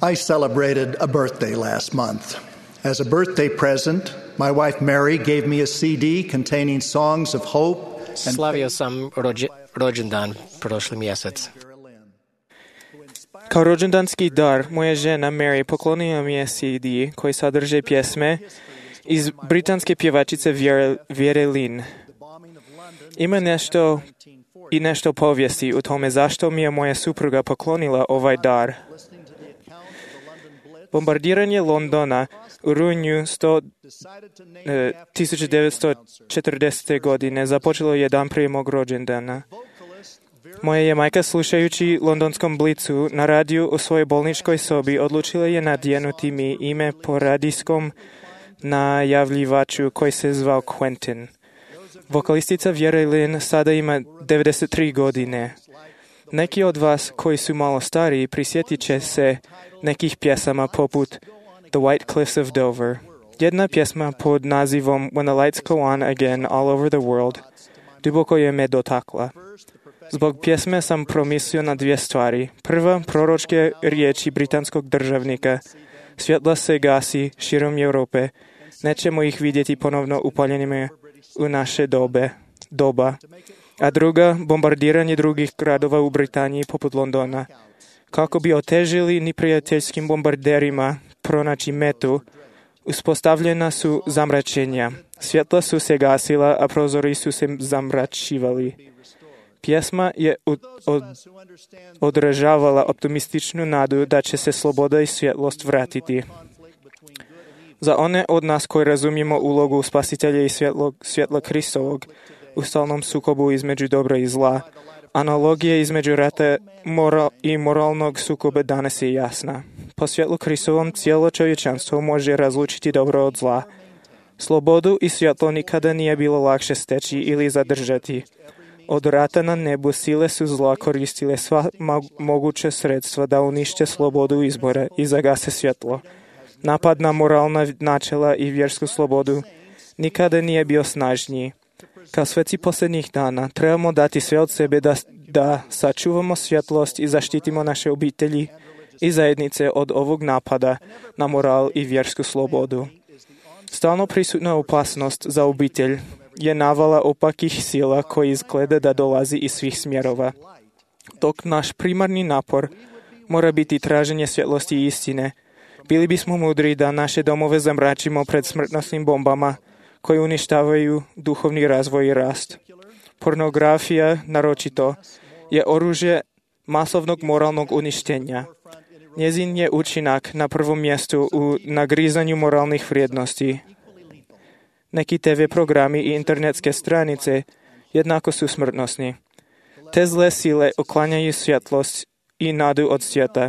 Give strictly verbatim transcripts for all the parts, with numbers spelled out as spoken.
I celebrated a birthday last month. As a birthday present, my wife Mary gave me a C D containing songs of hope and Slavio sam rođe, rođendan prošli mjesec. Kao rođendanski dar, moja žena Mary poklonila mi je C D koji sadrže pjesme iz britanske pjevačice Vjere, Vjere Lynn. Ima nešto i nešto povijesti u tome zašto mi je moja supruga poklonila ovaj dar. Bombardiranje Londona u rujnu tisuću devetsto četrdesete. godine započelo je dan prije mog rođendana. Moja je majka, slušajući londonskom blicu na radiju u svojoj bolničkoj sobi, odlučila je nadjenuti mi ime po radijskom najavljivaču koji se zvao Quentin. Vokalistica Vjere Lynn sada ima devedeset tri godine. Neki od vas koji su malo stariji prisjetit će se nekih pjesama poput The White Cliffs of Dover. Jedna pjesma pod nazivom When the Lights Go On Again All Over the World duboko je me dotakla. Zbog pjesme sam promislio na dvije stvari. Prva, proročke riječi britanskog državnika. Svjetla se gasi širom Europe. Nećemo ih vidjeti ponovno upaljenima u naše dobe, doba. A druga, bombardiranje drugih gradova u Britaniji poput Londona. Kako bi otežili neprijateljskim bombarderima pronaći metu, uspostavljena su zamračenja. Svjetla su se gasila, a prozori su se zamračivali. Pjesma je od, od, odražavala optimističnu nadu da će se sloboda i svjetlost vratiti. Za one od nas koji razumijemo ulogu spasitelja i svjetlog, svjetla Kristovog u stalnom sukobu između dobra i zla, analogija između rata moral i moralnog sukoba danas je jasna. Po svjetlu Kristovom cijelo čovječanstvo može razlučiti dobro od zla. Slobodu i svjetlo nikada nije bilo lakše steći ili zadržati. Od rata na nebu sile su zla koristile sva moguća sredstva da unište slobodu izbora i zagase svjetlo. Napad na moralna načela i vjersku slobodu nikada nije bio snažniji. Kao sveci posljednjih dana trebamo dati sve od sebe da, da sačuvamo svjetlost i zaštitimo naše obitelji i zajednice od ovog napada na moral i vjersku slobodu. Stalno prisutna opasnost za obitelj je navala opakih sila koji izgleda da dolazi iz svih smjerova. Dok naš primarni napor mora biti traženje svjetlosti i istine, bili bismo mudri da naše domove zamračimo pred smrtnosnim bombama koji uništavaju duhovni razvoj i rast. Pornografija, naročito, je oružje masovnog moralnog uništenja. Njezin je učinak na prvom mjestu u nagrizanju moralnih vrijednosti. Neki te ve programi i internetske stranice jednako su smrtnosni. Te zle sile oklanjaju svjetlost i nadu od svijeta.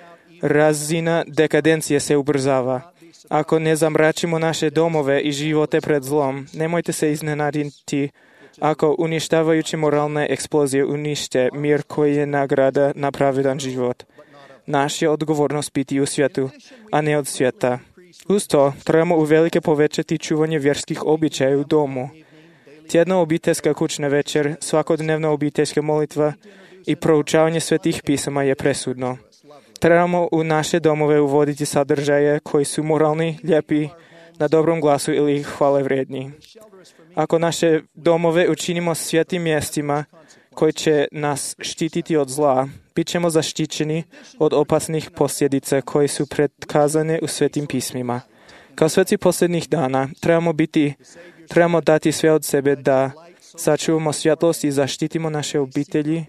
Razina dekadencije se ubrzava. Ako ne zamračimo naše domove i živote pred zlom, nemojte se iznenaditi ako uništavajući moralne eksplozije unište mir koji je nagrada na pravedan život. Naš je odgovornost biti u svijetu, a ne od svijeta. Uz to trebamo uvelike povećati čuvanje vjerskih običaja u domu. Tjedna obiteljska kućna večer, svakodnevna obiteljska molitva i proučavanje svetih pisama je presudno. Trebamo u naše domove uvoditi sadržaje koji su moralni, lijepi, na dobrom glasu ili hvale vrijedni. Ako naše domove učinimo svetim mjestima koji će nas štititi od zla, bit ćemo zaštićeni od opasnih posljedica koji su predkazane u svetim pismima. Kao sveci posljednjih dana trebamo biti, trebamo dati sve od sebe da sačuvamo svjetlost i zaštitimo naše obitelji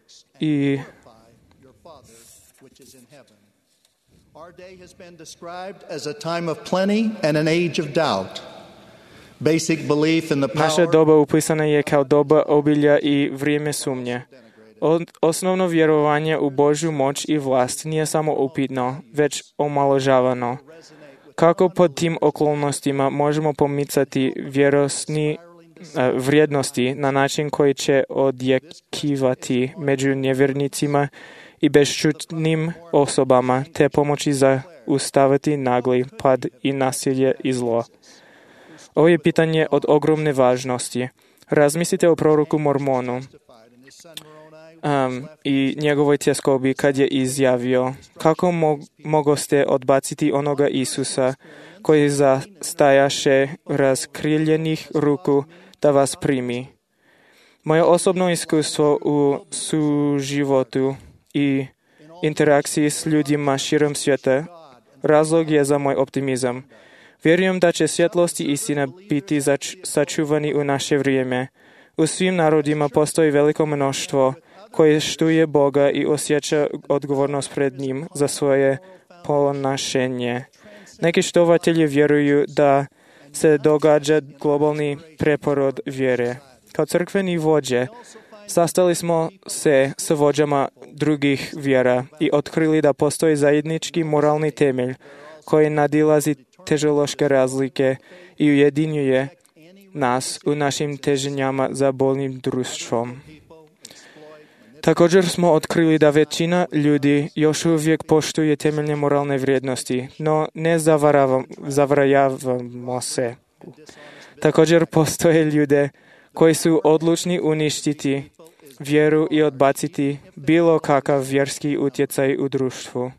i Our day has been described as a time of plenty and an age of doubt. Basic belief in the power. Naša doba upisana je kao doba obilja i vrijeme sumnje. Osnovno vjerovanje u Božju moć i vlast nije samo upitno, već omaložavano. Kako pod tim okolnostima možemo pomicati vjerosni vrijednosti na način koji će odjekivati među nevjernicima i bešćutnim osobama, te pomoći zaustaviti nagli pad i nasilje i zlo. Ovo je pitanje od ogromne važnosti. Razmislite o proroku Mormonu. um, i njegovoj tjeskobi kad je izjavio: kako mo- mogoste odbaciti onoga Isusa koji zastajaše razkriljenih ruku da vas primi. Moje osobno iskustvo u suživotu i interakciji s ljudima širom svijeta razlog je za moj optimizam. Vjerujem da će svjetlost i istina biti zač- sačuvani u naše vrijeme. U svim narodima postoji veliko mnoštvo koje štuje Boga i osjeća odgovornost pred njim za svoje ponašenje. Neki štovatelji vjeruju da se događa globalni preporod vjere. Kao crkveni vođe sastali smo se s vođama drugih vjera i otkrili da postoji zajednički moralni temelj koji nadilazi teološke razlike i ujedinjuje nas u našim teženjama za boljim društvom. Također smo otkrili da većina ljudi još uvijek poštuje temeljne moralne vrijednosti, no ne zavaravamo se. Također postoje ljude koji su odlučni uništiti vjeru i odbaciti bilo kakav vjerski utjecaj u društvu.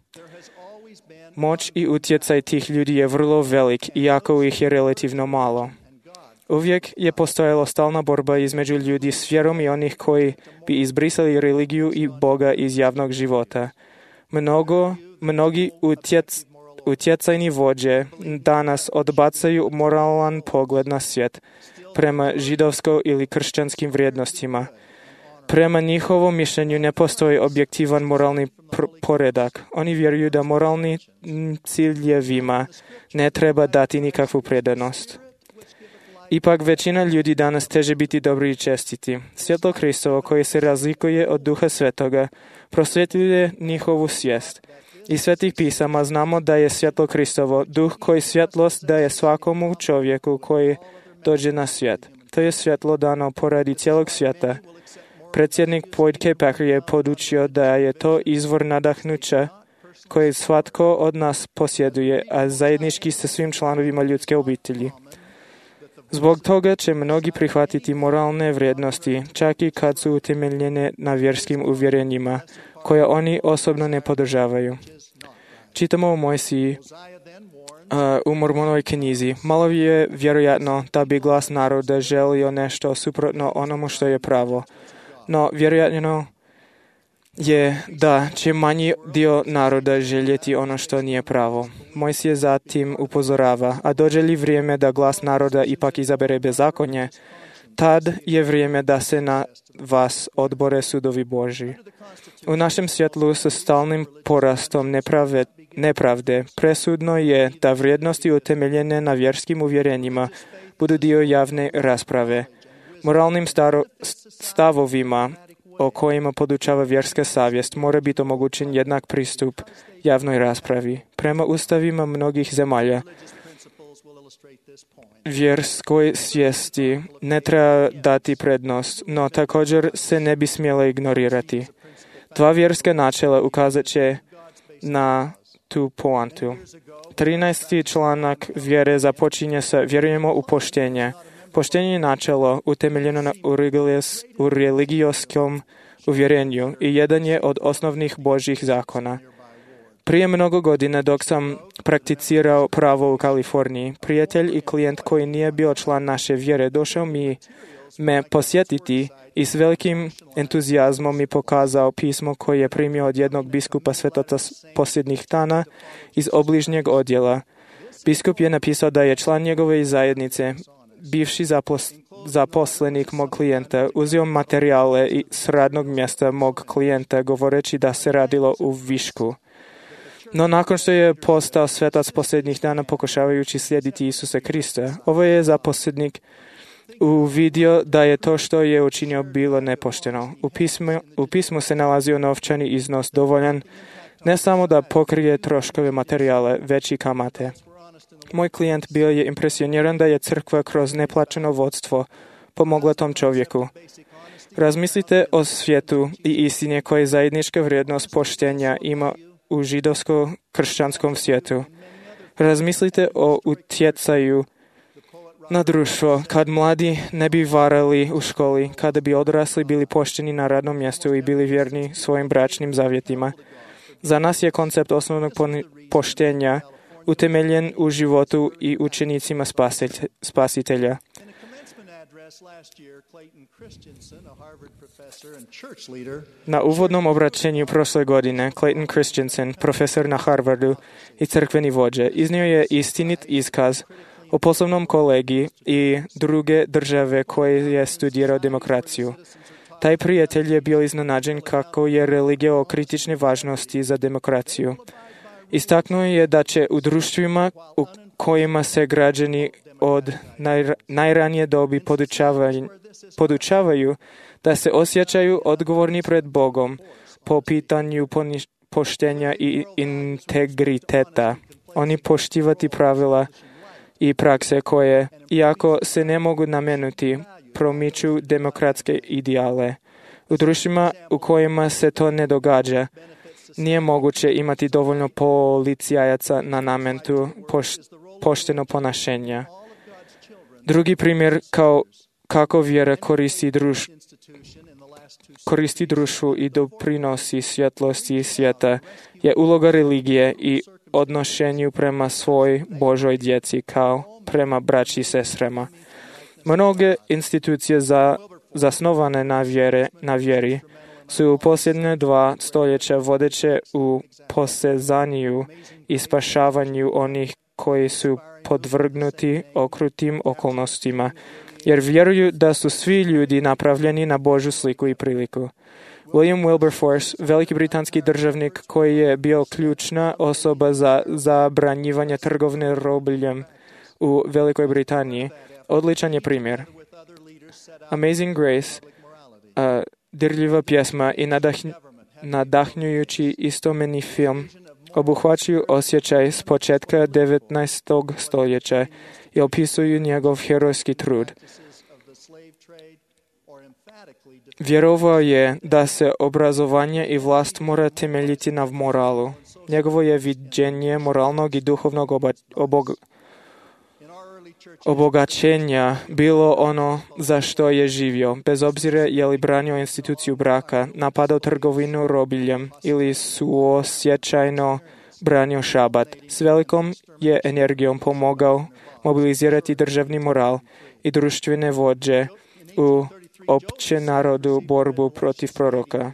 Moć i utjecaj tih ljudi je vrlo velik, iako ih je relativno malo. Uvijek je postojala stalna borba između ljudi s vjerom i onih koji bi izbrisali religiju i Boga iz javnog života. Mnogo, mnogi utjec, utjecajni vođe danas odbacaju moralan pogled na svijet prema židovsko ili kršćanskim vrijednostima. Prema njihovom mišljenju ne postoji objektivan moralni pr- poredak. Oni vjeruju da moralni ciljevima ne treba dati nikakvu predanost. Ipak većina ljudi danas teže biti dobri i čestiti. Svjetlo Kristovo, koje se razlikuje od Duha Svetoga, prosvjetljuje njihovu svijest. Iz svetih pisama znamo da je svjetlo Kristovo, duh koji svjetlost daje svakomu čovjeku koji dođe na svijet. To je svjetlo dano poradi cijelog svijeta. Predsjednik Boyd K. Packer je podučio da je to izvor nadahnuća koje svatko od nas posjeduje, a zajednički sa svim članovima ljudske obitelji. Zbog toga će mnogi prihvatiti moralne vrijednosti, čak i kad su utemeljene na vjerskim uvjerenjima, koje oni osobno ne podržavaju. Čitamo u Mojsiji, uh, u Mormonovoj knjizi. Malo je vjerojatno da bi glas naroda želio nešto suprotno onomu što je pravo. No, vjerojatno je da će manji dio naroda željeti ono što nije pravo. Mojsije zatim upozorava, a dođe li vrijeme da glas naroda ipak izabere bezakonje, tad je vrijeme da se na vas odbore sudovi Božji. U našem svjetlu sa stalnim porastom neprave, nepravde presudno je da vrijednosti utemeljene na vjerskim uvjerenjima budu dio javne rasprave. Moralnim staro, stavovima o kojima podučava vjerska savjest mora biti omogućen jednak pristup javnoj raspravi. Prema ustavima mnogih zemalja, vjerskoj svijesti ne treba dati prednost, no također se ne bi smjela ignorirati. Dva vjerska načela ukazat će na tu poantu. trinaesti članak vjere započinje sa vjerujemo u poštenje. Poštenje je načelo utemeljeno na u religijskom uvjerenju i jedan je od osnovnih Božjih zakona. Prije mnogo godina dok sam prakticirao pravo u Kaliforniji, prijatelj i klijent koji nije bio član naše vjere došao mi me posjetiti i s velikim entuzijazmom mi pokazao pismo koje je primio od jednog biskupa Svetoca posljednjih dana iz obližnjeg odjela. Biskup je napisao da je član njegove zajednice, bivši zapos, zaposlenik mog klijenta, uzeo materijale i s radnog mjesta mog klijenta govoreći da se radilo u višku. No nakon što je postao svetac posljednjih dana pokušavajući slijediti Isusa Krista, ovo je zaposlenik uvidio da je to što je učinio bilo nepošteno. U pismu, u pismu se nalazio novčani iznos dovoljan ne samo da pokrije troškove materijale, već i kamate. Moj klijent bio je impresioniran da je crkva kroz neplaćeno vodstvo pomogla tom čovjeku. Razmislite o svijetu i istine koje zajednička vrijednost poštenja ima u židovsko-kršćanskom svijetu. Razmislite o utjecaju na društvo, kad mladi ne bi varali u školi, kada bi odrasli bili pošteni na radnom mjestu i bili vjerni svojim bračnim zavjetima. Za nas je koncept osnovnog poštenja utemeljen u životu i učenicima spasitelja. Na uvodnom obraćenju prošle godine Clayton Christensen, profesor na Harvardu i crkveni vođe, iznio je istinit iskaz o poslovnom kolegi i druge države koje je studirao demokraciju. Taj prijatelj je bio iznenađen kako je religija o kritične važnosti za demokraciju. Istaknuo je da će u društvima u kojima se građani od najra, najranije dobi podučavaju, podučavaju da se osjećaju odgovorni pred Bogom po pitanju poniš, poštenja i integriteta. Oni poštivati pravila i prakse koje, iako se ne mogu namenuti, promiču demokratske ideale. U društvima u kojima se to ne događa, nije moguće imati dovoljno policajaca na namentu poš, pošteno ponašenja. Drugi primjer kao kako vjera koristi, druš, koristi društvu i doprinosi svjetlosti svijeta je uloga religije i odnošenju prema svoj Božoj djeci kao prema braći i sestrama. Mnoge institucije za, zasnovane na, vjere, na vjeri su u posljednje dva stoljeća vodeće u posezanju i spašavanju onih koji su podvrgnuti okrutim okolnostima, jer vjeruju da su svi ljudi napravljeni na Božju sliku i priliku. William Wilberforce, veliki britanski državnik koji je bio ključna osoba za zabranjivanje trgovine robljem u Velikoj Britaniji, odličan je primjer. Amazing Grace, uh, dirljiva pjesma i nadahnj, nadahnjujući istomeni film obuhvaćaju osjećaj s početka devetnaestog stoljeća i opisuju njegov herojski trud. Vjerovao je da se obrazovanje i vlast mora temeljiti na moralu. Njegovo je viđenje moralnog i duhovnog oba, obog, obogaćenja bilo ono za što je živio, bez obzira je li branio instituciju braka, napadao trgovinu robiljem ili suosjećajno branio šabat. S velikom je energijom pomogao mobilizirati državni moral i društvene vođe u opće narodu borbu protiv proroka.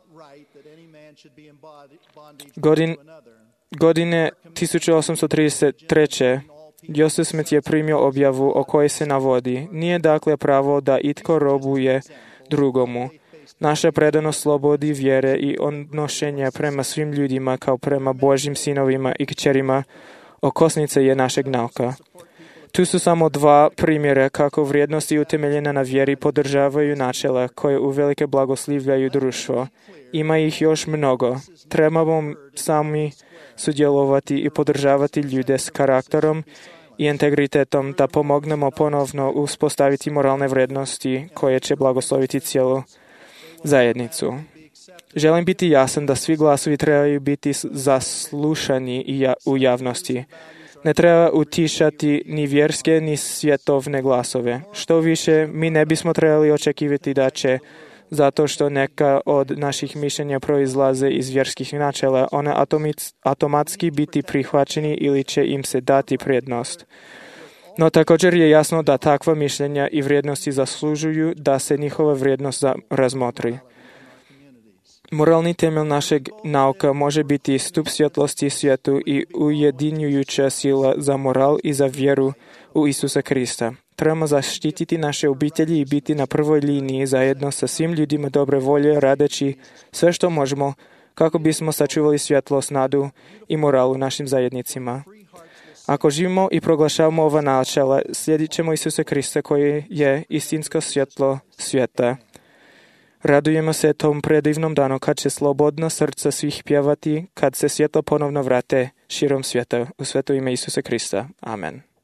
Godin, godine tisuću osamsto trideset treće. Joseph Smith je primio objavu o kojoj se navodi: nije dakle pravo da itko robuje drugomu. Naša predanost slobodi vjere i odnošenja prema svim ljudima kao prema Božjim sinovima i kćerima okosnica je našeg nauka. Tu su samo dva primjera kako vrijednosti utemeljene na vjeri podržavaju načela koje uvelike blagoslivljaju društvo. Ima ih još mnogo. Trebamo sami sudjelovati i podržavati ljude s karakterom i integritetom da pomognemo ponovno uspostaviti moralne vrijednosti koje će blagosloviti cijelu zajednicu. Želim biti jasan da svi glasovi trebaju biti zaslušani i ja, u javnosti. Ne treba utišati ni vjerske ni svjetovne glasove. Što više, mi ne bismo trebali očekivati da će, zato što neka od naših mišljenja proizlaze iz vjerskih načela, one atomic, automatski biti prihvaćeni ili će im se dati prednost. No također je jasno da takva mišljenja i vrijednosti zaslužuju da se njihova vrijednost razmotri. Moralni temelj našeg nauka može biti stup svjetlosti svijetu i ujedinjujuća sila za moral i za vjeru u Isusa Krista. Trebamo zaštititi naše obitelji i biti na prvoj liniji zajedno sa svim ljudima dobre volje, radeći sve što možemo kako bismo sačuvali svjetlost, nadu i moral u našim zajednicima. Ako živimo i proglašavamo ova načela, slijedit ćemo Isusa Krista koji je istinsko svjetlo svijeta. Radujemo se tom predivnom danu kad će slobodno srca svih pjevati, kad se svjetlo ponovno vrate širom svijeta. U sveto ime Isusa Krista. Amen.